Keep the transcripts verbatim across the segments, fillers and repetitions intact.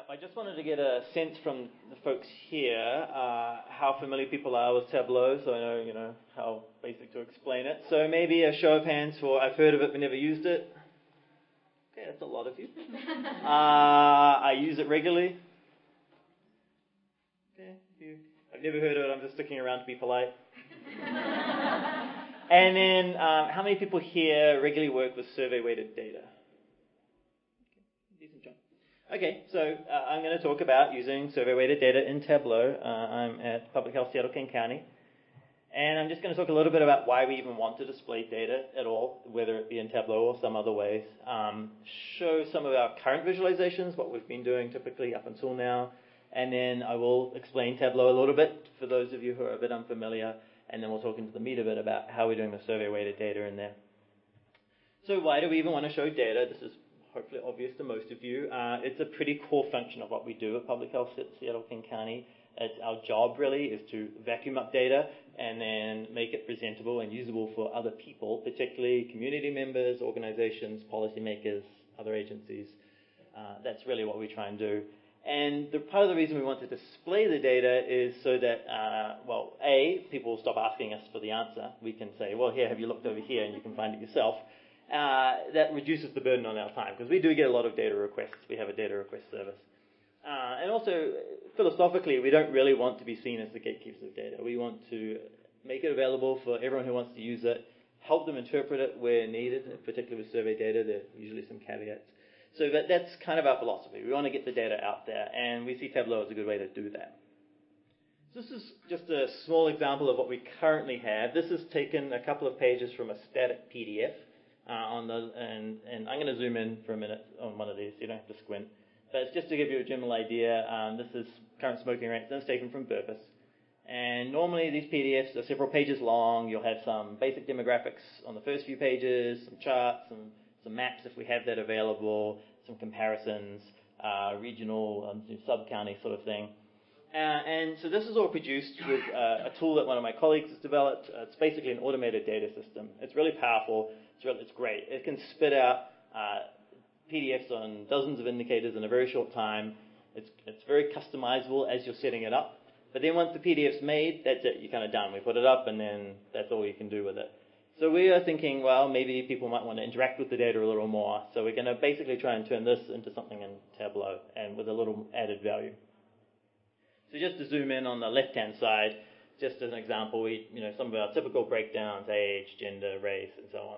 I just wanted to get a sense from the folks here uh, how familiar people are with Tableau, so I know, you know, how basic to explain it. So maybe a show of hands for I've heard of it but never used it. Okay, that's a lot of you. uh, I use it regularly. Okay, you. I've never heard of it. I'm just sticking around to be polite. And then, um, how many people here regularly work with survey-weighted data? Okay, decent jump. Okay, so uh, I'm going to talk about using survey-weighted data in Tableau. Uh, I'm at Public Health Seattle King County. And I'm just going to talk a little bit about why we even want to display data at all, whether it be in Tableau or some other ways. Um, show some of our current visualizations, what we've been doing typically up until now. And then I will explain Tableau a little bit for those of you who are a bit unfamiliar. And then we'll talk into the meat of it about how we're doing the survey-weighted data in there. So why do we even want to show data? This is hopefully obvious to most of you. Uh, it's a pretty core function of what we do at Public Health Seattle King County. It's our job really is to vacuum up data and then make it presentable and usable for other people, particularly community members, organizations, policymakers, other agencies. Uh, that's really what we try and do. And the, part of the reason we want to display the data is so that, uh, well, A, people will stop asking us for the answer. We can say, well, here, have you looked over here, and you can find it yourself. Uh, that reduces the burden on our time, because we do get a lot of data requests. We have a data request service. Uh, and also, philosophically, we don't really want to be seen as the gatekeepers of data. We want to make it available for everyone who wants to use it, help them interpret it where needed, particularly with survey data. There are usually some caveats. So that, that's kind of our philosophy. We want to get the data out there, and we see Tableau as a good way to do that. So this is just a small example of what we currently have. This is taken a couple of pages from a static P D F, uh, on the, and, and I'm going to zoom in for a minute on one of these. You don't have to squint. But it's just to give you a general idea. Um, this is current smoking rates. This is taken from Burpus. And normally these P D Fs are several pages long. You'll have some basic demographics on the first few pages, some charts, some some maps if we have that available, some comparisons, uh, regional, um, sub-county sort of thing. Uh, and so this is all produced with uh, a tool that one of my colleagues has developed. Uh, it's basically an automated data system. It's really powerful. It's, really, it's great. It can spit out uh, P D Fs on dozens of indicators in a very short time. It's, it's very customizable as you're setting it up. But then once the P D F's made, that's it. You're kind of done. We put it up, and then that's all you can do with it. So we are thinking, well, maybe people might want to interact with the data a little more. So we're going to basically try and turn this into something in Tableau and with a little added value. So just to zoom in on the left-hand side, just as an example, we, you know, some of our typical breakdowns, age, gender, race, and so on.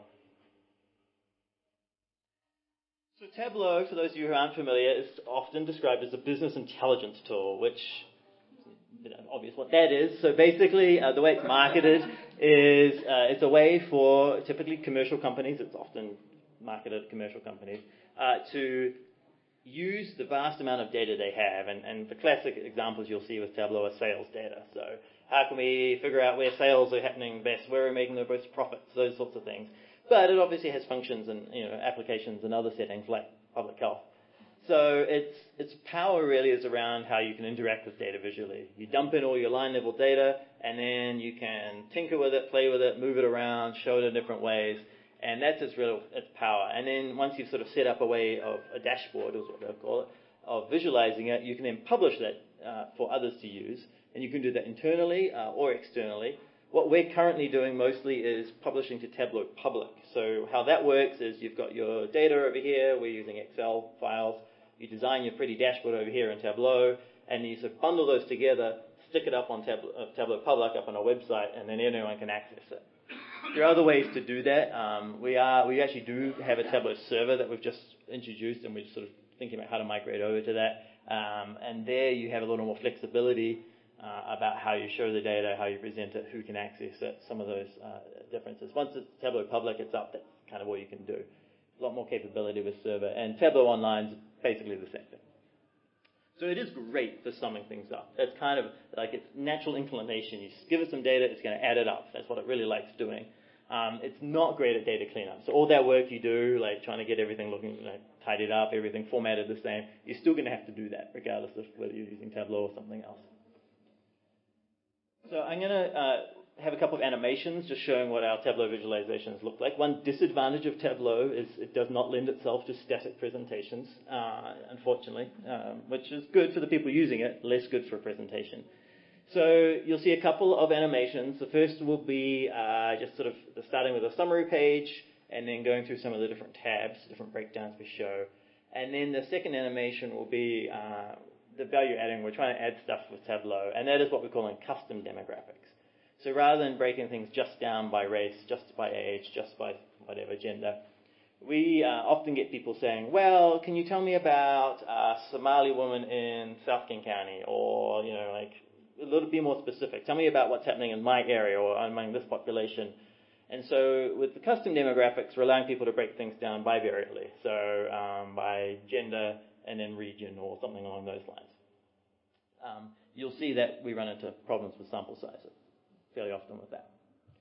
So Tableau, for those of you who aren't familiar, is often described as a business intelligence tool, which is obvious what that is. So basically, uh, the way it's marketed is uh, it's a way for typically commercial companies, it's often marketed at commercial companies, uh, to use the vast amount of data they have. And, and the classic examples you'll see with Tableau are sales data. So how can we figure out where sales are happening best, where we're making the most profits, those sorts of things. But it obviously has functions and, you know, applications and other settings like public health. So its its power really is around how you can interact with data visually. You dump in all your line level data, and then you can tinker with it, play with it, move it around, show it in different ways, and that's its real its power. And then once you've sort of set up a way of a dashboard, is what they'll call it, of visualizing it, you can then publish that uh, for others to use, and you can do that internally uh, or externally. What we're currently doing mostly is publishing to Tableau Public. So how that works is you've got your data over here. We're using Excel files. You design your pretty dashboard over here in Tableau, and you sort of bundle those together, stick it up on Tableau, uh, Tableau Public, up on our website, and then anyone can access it. There are other ways to do that. Um, we are we actually do have a Tableau server that we've just introduced, and we're sort of thinking about how to migrate over to that. Um, and there you have a little more flexibility uh, about how you show the data, how you present it, who can access it, some of those uh, differences. Once it's Tableau Public, it's up. That's kind of what you can do. A lot more capability with server, and Tableau Online is basically the same thing. So it is great for summing things up. It's kind of like its natural inclination. You just give it some data, it's going to add it up. That's what it really likes doing. Um, it's not great at data cleanup. So all that work you do, like trying to get everything looking, you know, tidied up, everything formatted the same, you're still going to have to do that, regardless of whether you're using Tableau or something else. So I'm going to uh, have a couple of animations just showing what our Tableau visualizations look like. One disadvantage of Tableau is it does not lend itself to static presentations, uh, unfortunately, um, which is good for the people using it, less good for a presentation. So you'll see a couple of animations. The first will be uh, just sort of starting with a summary page and then going through some of the different tabs, different breakdowns we show. And then the second animation will be uh, the value adding. We're trying to add stuff with Tableau, and that is what we're calling custom demographics. So rather than breaking things just down by race, just by age, just by whatever gender, we uh, often get people saying, well, can you tell me about a Somali woman in South King County? Or, you know, like a little bit more specific. Tell me about what's happening in my area or among this population. And so with the custom demographics, we're allowing people to break things down bivariately. So um, by gender and then region or something along those lines. Um, you'll see that we run into problems with sample sizes fairly often with that.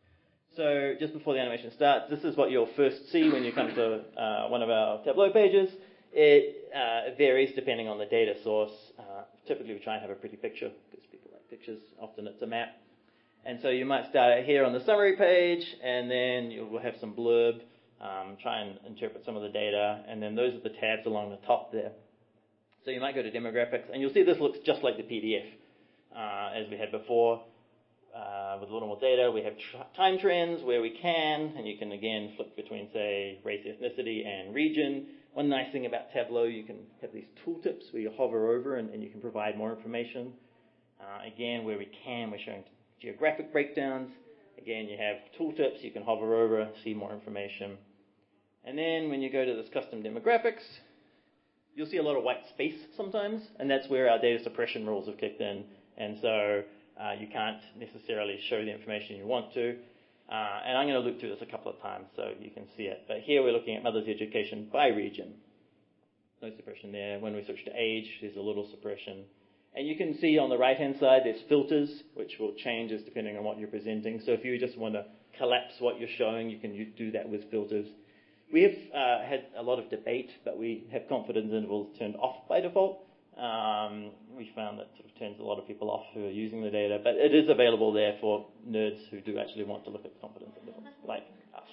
So just before the animation starts, this is what you'll first see when you come to uh, one of our Tableau pages. It uh, varies depending on the data source. Uh, typically we try and have a pretty picture because people like pictures. Often it's a map. And so you might start here on the summary page, and then you will have some blurb, um, try and interpret some of the data, and then those are the tabs along the top there. So you might go to demographics, and you'll see this looks just like the P D F uh, as we had before. Uh, with a little more data, we have tr- time trends where we can, and you can again flip between, say, race, ethnicity, and region. One nice thing about Tableau, you can have these tooltips where you hover over and, and you can provide more information. Uh, again, where we can, we're showing geographic breakdowns. Again, you have tooltips, you can hover over, see more information. And then when you go to this custom demographics, you'll see a lot of white space sometimes, and that's where our data suppression rules have kicked in. And so Uh, you can't necessarily show the information you want to. Uh, and I'm going to loop through this a couple of times so you can see it. But here we're looking at mother's education by region. No suppression there. When we switch to age, there's a little suppression. And you can see on the right-hand side there's filters, which will change as depending on what you're presenting. So if you just want to collapse what you're showing, you can do that with filters. We have uh, had a lot of debate, but we have confidence intervals turned off by default. Um, we found that sort of turns a lot of people off who are using the data, but it is available there for nerds who do actually want to look at confidence intervals, like us.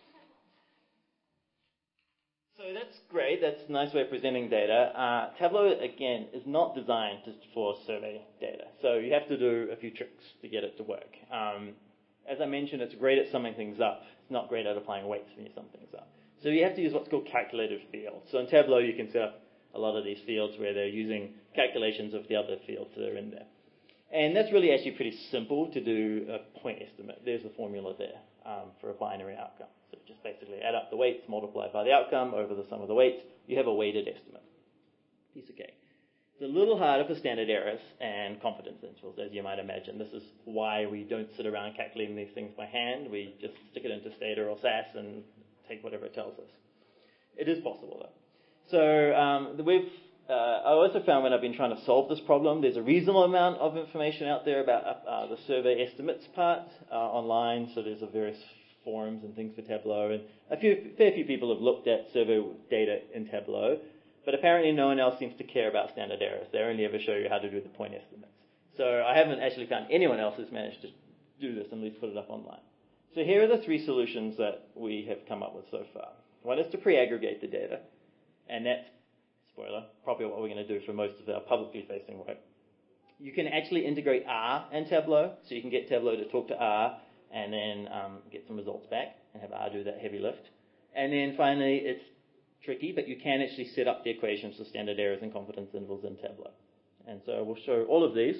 So that's great. That's a nice way of presenting data. Uh, Tableau, again, is not designed just for survey data, so you have to do a few tricks to get it to work. Um, as I mentioned, it's great at summing things up. It's not great at applying weights when you sum things up. So you have to use what's called calculated fields. So in Tableau, you can set up a lot of these fields where they're using calculations of the other fields that are in there. And that's really actually pretty simple to do a point estimate. There's the formula there um, for a binary outcome. So just basically add up the weights multiplied by the outcome over the sum of the weights. You have a weighted estimate. Piece of cake. It's a little harder for standard errors and confidence intervals, as you might imagine. This is why we don't sit around calculating these things by hand. We just stick it into Stata or SAS and take whatever it tells us. It is possible, though. So um, we've, uh, I also found when I've been trying to solve this problem, there's a reasonable amount of information out there about uh, the survey estimates part uh, online. So there's a various forums and things for Tableau, and a few, fair few people have looked at survey data in Tableau, but apparently no one else seems to care about standard errors. They only ever show you how to do the point estimates. So I haven't actually found anyone else who's managed to do this and at least put it up online. So here are the three solutions that we have come up with so far. One is to pre-aggregate the data. And that's, spoiler, probably what we're going to do for most of our publicly facing work. You can actually integrate R and Tableau, so you can get Tableau to talk to R and then um, get some results back and have R do that heavy lift. And then finally, it's tricky, but you can actually set up the equations for standard errors and confidence intervals in Tableau. And so we'll show all of these.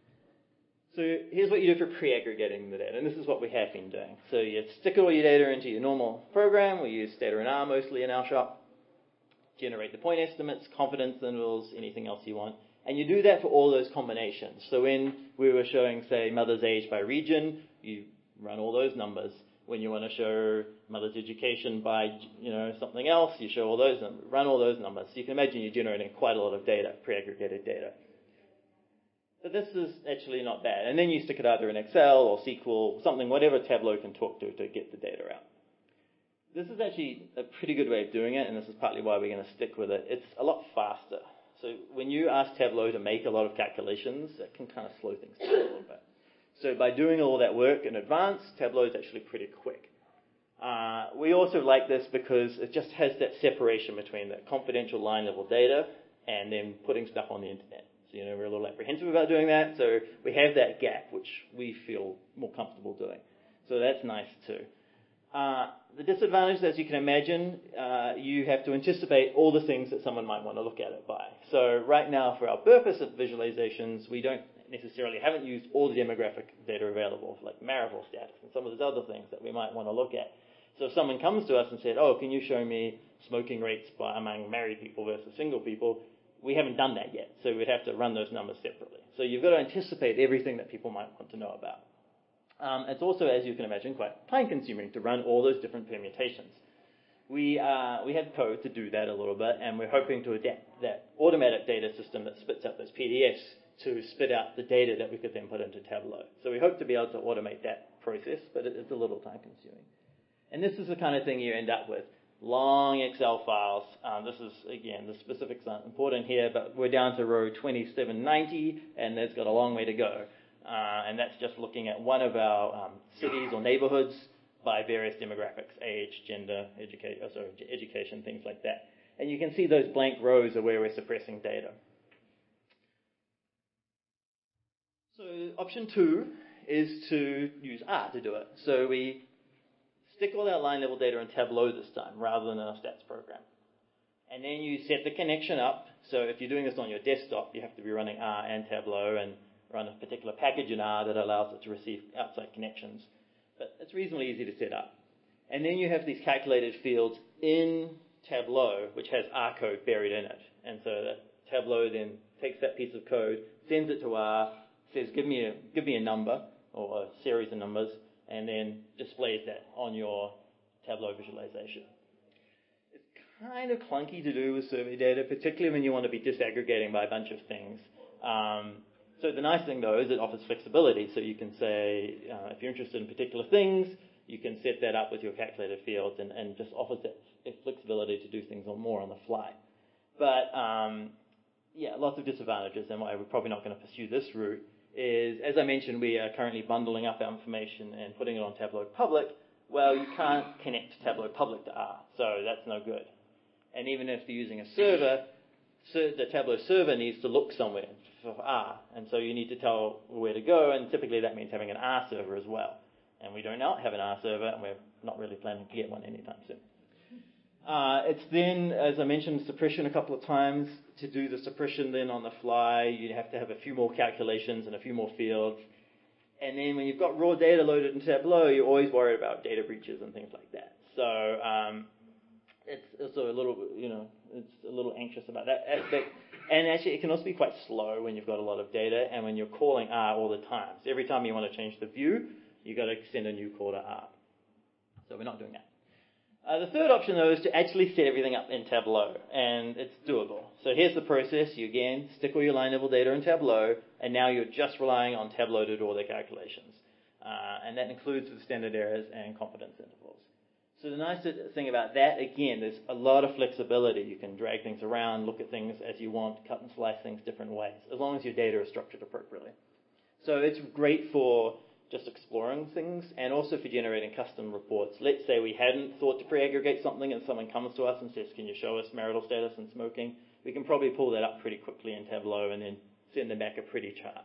So here's what you do for pre-aggregating the data, and this is what we have been doing. So you stick all your data into your normal program. We use Stata and R mostly in our shop. Generate the point estimates, confidence intervals, anything else you want. And you do that for all those combinations. So when we were showing, say, mother's age by region, you run all those numbers. When you want to show mother's education by, you know, something else, you show all those numbers, run all those numbers. So you can imagine you're generating quite a lot of data, pre-aggregated data. But this is actually not bad. And then you stick it either in Excel or S Q L, something, whatever Tableau can talk to to get the data out. This is actually a pretty good way of doing it, and this is partly why we're going to stick with it. It's a lot faster. So when you ask Tableau to make a lot of calculations, it can kind of slow things down a little bit. So by doing all that work in advance, Tableau is actually pretty quick. Uh, we also like this because it just has that separation between the confidential line level data and then putting stuff on the internet. So, you know, we're a little apprehensive about doing that, so we have that gap, which we feel more comfortable doing. So that's nice too. Uh, the disadvantage, as you can imagine, uh, you have to anticipate all the things that someone might want to look at it by. So right now, for our purpose of visualizations, we don't necessarily haven't used all the demographic data available, like marital status and some of those other things that we might want to look at. So if someone comes to us and said, oh, can you show me smoking rates by among married people versus single people, we haven't done that yet, so we'd have to run those numbers separately. So you've got to anticipate everything that people might want to know about. Um, it's also, as you can imagine, quite time-consuming to run all those different permutations. We uh, we have code to do that a little bit, and we're hoping to adapt that automatic data system that spits out those P D Fs to spit out the data that we could then put into Tableau. So we hope to be able to automate that process, but it, it's a little time-consuming. And this is the kind of thing you end up with. Long Excel files. Um, this is, again, the specifics aren't important here, but we're down to row twenty-seven ninety, and there's got a long way to go. Uh, and that's just looking at one of our um, cities or neighborhoods by various demographics, age, gender, educa- oh, sorry, education, things like that. And you can see those blank rows are where we're suppressing data. So option two is to use R to do it. So we stick all our line level data in Tableau this time, rather than in a stats program. And then you set the connection up. So if you're doing this on your desktop, you have to be running R and Tableau and run a particular package in R that allows it to receive outside connections. But it's reasonably easy to set up. And then you have these calculated fields in Tableau, which has R code buried in it. And so that Tableau then takes that piece of code, sends it to R, says, give me a, give me a number, or a series of numbers, and then displays that on your Tableau visualization. It's kind of clunky to do with survey data, particularly when you want to be disaggregating by a bunch of things. Um, so the nice thing, though, is it offers flexibility. So you can say, uh, if you're interested in particular things, you can set that up with your calculated fields and, and just offers that flexibility to do things on more on the fly. But, um, yeah, lots of disadvantages, and why we're probably not going to pursue this route is, as I mentioned, we are currently bundling up our information and putting it on Tableau Public. Well, you can't connect Tableau Public to R, so that's no good. And even if you're using a server, so the Tableau server needs to look somewhere for R, and so you need to tell where to go, and typically that means having an R server as well. And we do not have an R server, and we're not really planning to get one anytime soon. Uh, it's then, as I mentioned, suppression a couple of times. To do the suppression then on the fly, you have to have a few more calculations and a few more fields. And then when you've got raw data loaded in Tableau, you're always worried about data breaches and things like that. So um, it's also a little, you know, it's a little anxious about that aspect. And actually, it can also be quite slow when you've got a lot of data and when you're calling R all the time. So every time you want to change the view, you've got to send a new call to R. So we're not doing that. Uh, the third option, though, is to actually set everything up in Tableau, and it's doable. So here's the process. You, again, stick all your line-level data in Tableau, and now you're just relying on Tableau to do all the calculations. Uh, and that includes the standard errors and confidence intervals. So the nice thing about that, again, there's a lot of flexibility. You can drag things around, look at things as you want, cut and slice things different ways, as long as your data is structured appropriately. So it's great for just exploring things, and also for generating custom reports. Let's say we hadn't thought to pre-aggregate something and someone comes to us and says, can you show us marital status and smoking? We can probably pull that up pretty quickly in Tableau and then send them back a pretty chart.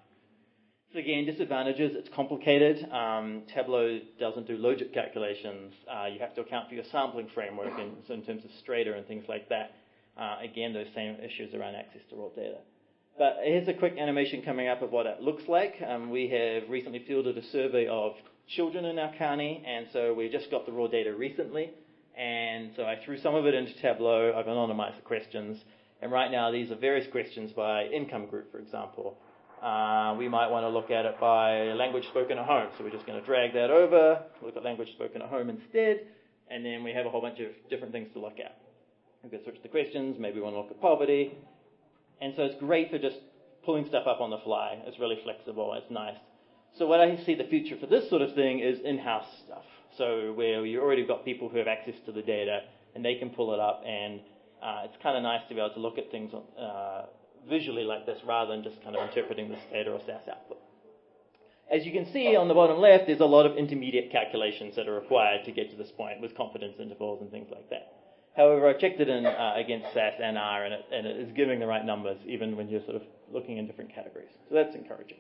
So again, disadvantages, it's complicated. Um, Tableau doesn't do logic calculations. Uh, you have to account for your sampling framework in, so in terms of Strata and things like that. Uh, again, those same issues around access to raw data. But here's a quick animation coming up of what it looks like. Um, we have recently fielded a survey of children in our county, and so we just got the raw data recently. And so I threw some of it into Tableau. I've anonymized the questions. And right now, these are various questions by income group, for example. Uh, we might want to look at it by language spoken at home. So we're just going to drag that over, look at language spoken at home instead, and then we have a whole bunch of different things to look at. We can switch the questions. Maybe we want to look at poverty. And so it's great for just pulling stuff up on the fly. It's really flexible. It's nice. So what I see the future for this sort of thing is in-house stuff. So where you already got people who have access to the data and they can pull it up, and uh, it's kind of nice to be able to look at things uh, visually like this rather than just kind of interpreting this data or SAS output. As you can see on the bottom left, there's a lot of intermediate calculations that are required to get to this point with confidence intervals and things like that. However, I checked it in uh, against S A S and R, and it, and it is giving the right numbers, even when you're sort of looking in different categories. So that's encouraging.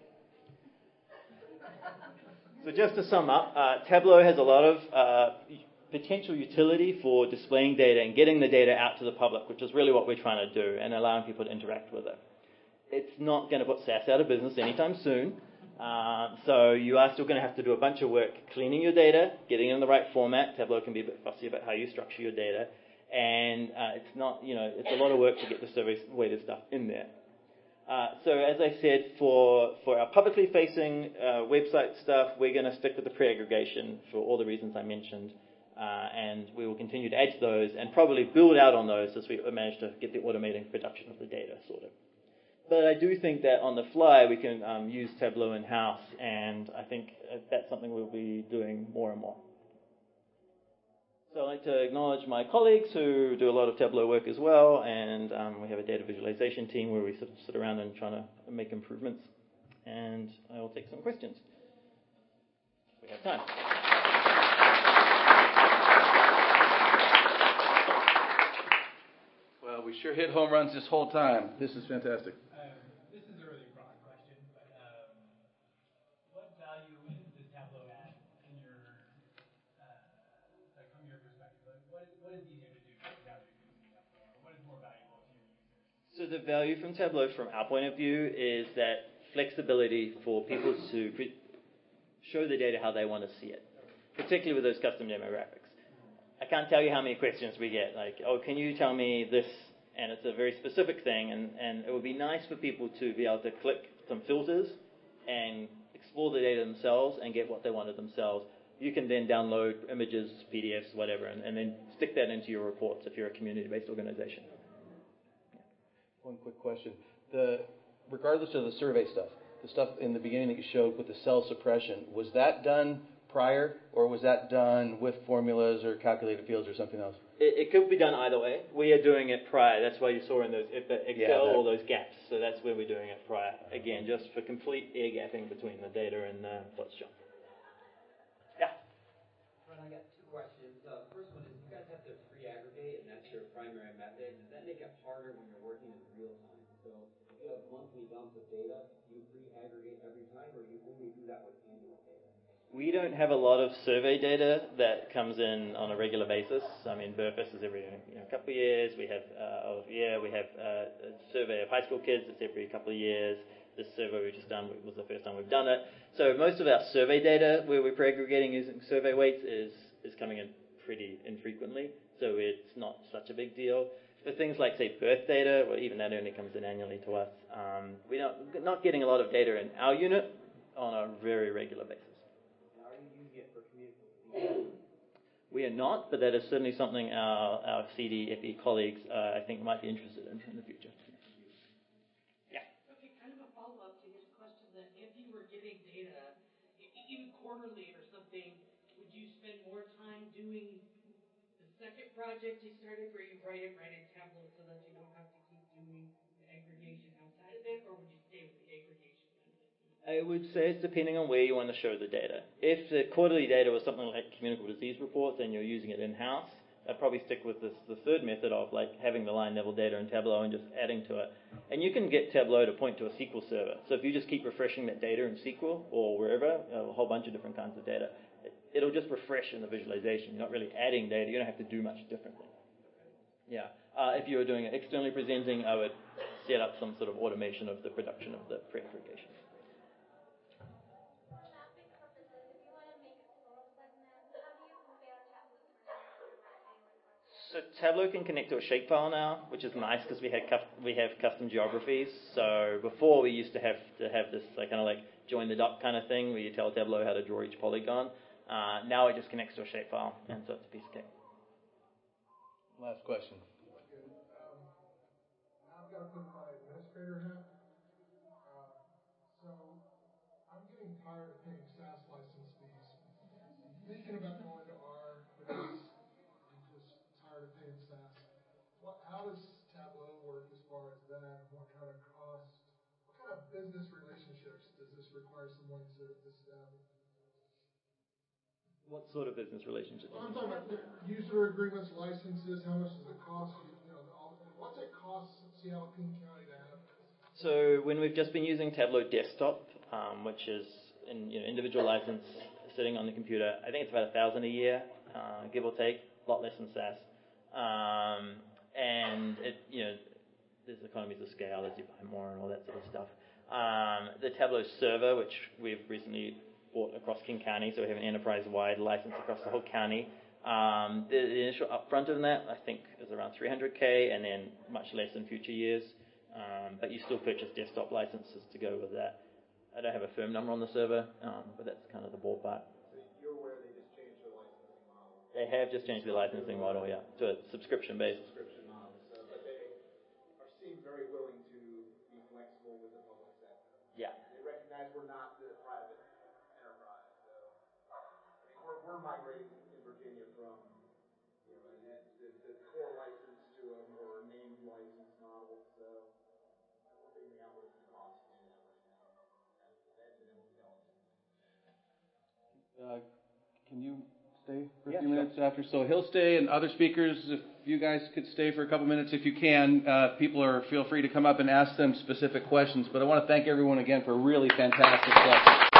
So just to sum up, uh, Tableau has a lot of uh, potential utility for displaying data and getting the data out to the public, which is really what we're trying to do, and allowing people to interact with it. It's not going to put S A S out of business anytime soon. Uh, so you are still going to have to do a bunch of work cleaning your data, getting it in the right format. Tableau can be a bit fussy about how you structure your data. And uh, it's not, you know, it's a lot of work to get the survey-weighted stuff in there. Uh, so as I said, for, for our publicly facing uh, website stuff, we're going to stick with the pre-aggregation for all the reasons I mentioned. Uh, and we will continue to add to those and probably build out on those as we manage to get the automating production of the data sorted. But I do think that on the fly we can um, use Tableau in-house, and I think uh, that's something we'll be doing more and more. So I'd like to acknowledge my colleagues who do a lot of Tableau work as well, and um, we have a data visualization team where we sort of sit around and try to make improvements. And I will take some questions if we have time. Well, we sure hit home runs this whole time. This is fantastic. Um, this is a really broad question, but um, what value does Tableau add in your, uh, like from your perspective? Like, what, what is easier to do now that you're using Tableau, or what is more valuable to your users? So the value from Tableau, from our point of view, is that flexibility for people to pre- show the data how they want to see it, particularly with those custom demographics. I can't tell you how many questions we get, like, oh, can you tell me this? And it's a very specific thing, and, and it would be nice for people to be able to click some filters and explore the data themselves and get what they wanted themselves. You can then download images, P D Fs, whatever, and, and then stick that into your reports if you're a community-based organization. One quick question. The, regardless of the survey stuff, the stuff in the beginning that you showed with the cell suppression, was that done prior, or was that done with formulas or calculated fields or something else? It, it could be done either way. We are doing it prior. That's why you saw in those Excel yeah, all those gaps. So that's where we're doing it prior. Again, just for complete air gapping between the data and uh, what's shown. Yeah. Ron, I got two questions. Uh, the first one is, you guys have to pre-aggregate, and that's your primary method. Does that make it harder when you're working in real time? So if you have monthly dumps of data, do you pre-aggregate every time, or do you only do that with annual data? We don't have a lot of survey data that comes in on a regular basis. I mean, Burfest is every you know, couple of years. We have, uh, of yeah, we have uh, a survey of high school kids. It's every couple of years. This survey we've just done was the first time we've done it. So most of our survey data where we're pre-aggregating using survey weights is, is coming in pretty infrequently. So it's not such a big deal. For things like, say, birth data, well, even that only comes in annually to us. Um, we're not, not getting a lot of data in our unit on a very regular basis. We are not, but that is certainly something our, our C D F E colleagues, uh, I think, might be interested in in the future. Yeah. Okay, kind of a follow-up to his question that if you were getting data, even quarterly or something, would you spend more time doing the second project you started where you write it right in Tableau so that you don't have to keep doing the aggregation outside of it, or would you stay with the aggregation? I would say it's depending on where you want to show the data. If the quarterly data was something like communicable disease reports and you're using it in-house, I'd probably stick with this, the third method of like having the line level data in Tableau and just adding to it. And you can get Tableau to point to a S Q L server. So if you just keep refreshing that data in S Q L or wherever, a whole bunch of different kinds of data, it, it'll just refresh in the visualization. You're not really adding data. You don't have to do much differently. Yeah. Uh, if you were doing it externally presenting, I would set up some sort of automation of the production of the pre-aggregation. So Tableau can connect to a shapefile now, which is nice because we had we have custom geographies. So before we used to have to have this like kind of like join the dot kind of thing where you tell Tableau how to draw each polygon. Uh, now it just connects to a shapefile, and so it's a piece of cake. Last question. Um, I've got to put my administrator hat. Uh, so I'm getting tired of paying S A S license fees. Thinking about going to R because I'm just tired of paying S A S. What, how does Tableau work as far as that? And what kind of cost, what kind of business relationships does this require someone to establish? What sort of business relationships? Well, I'm talking about user agreements, licenses. How much does it cost? You, you know, all, what's it cost Seattle King County to have? So when we've just been using Tableau Desktop, um, which is in you know, individual license sitting on the computer, I think it's about a thousand a year, uh, give or take, a lot less than SaaS. Um, and it, you know, there's economies of scale as you buy more and all that sort of stuff. Um, the Tableau server, which we've recently bought across King County, so we have an enterprise-wide license across the whole county. Um, the, the initial upfront of that, I think, is around three hundred K, and then much less in future years. Um, but you still purchase desktop licenses to go with that. I don't have a firm number on the server, um, but that's kind of the ballpark. So you're aware they just changed their licensing model? They have just changed the licensing model, yeah, to a subscription-based. Subscription model. So, but they are seem very willing to be flexible with the public sector. Yeah. They recognize we're not the private enterprise. So, I mean, we're, we're migrating in Virginia from you know an, the, the core license to a more named license model. So we're figuring out what's the cost to do that right now. That's been able to tell us. Uh, can you stay for a Yeah, few sure. minutes after? So he'll stay, and other speakers, if you guys could stay for a couple minutes if you can. Uh, people are feel free to come up and ask them specific questions. But I want to thank everyone again for a really fantastic session.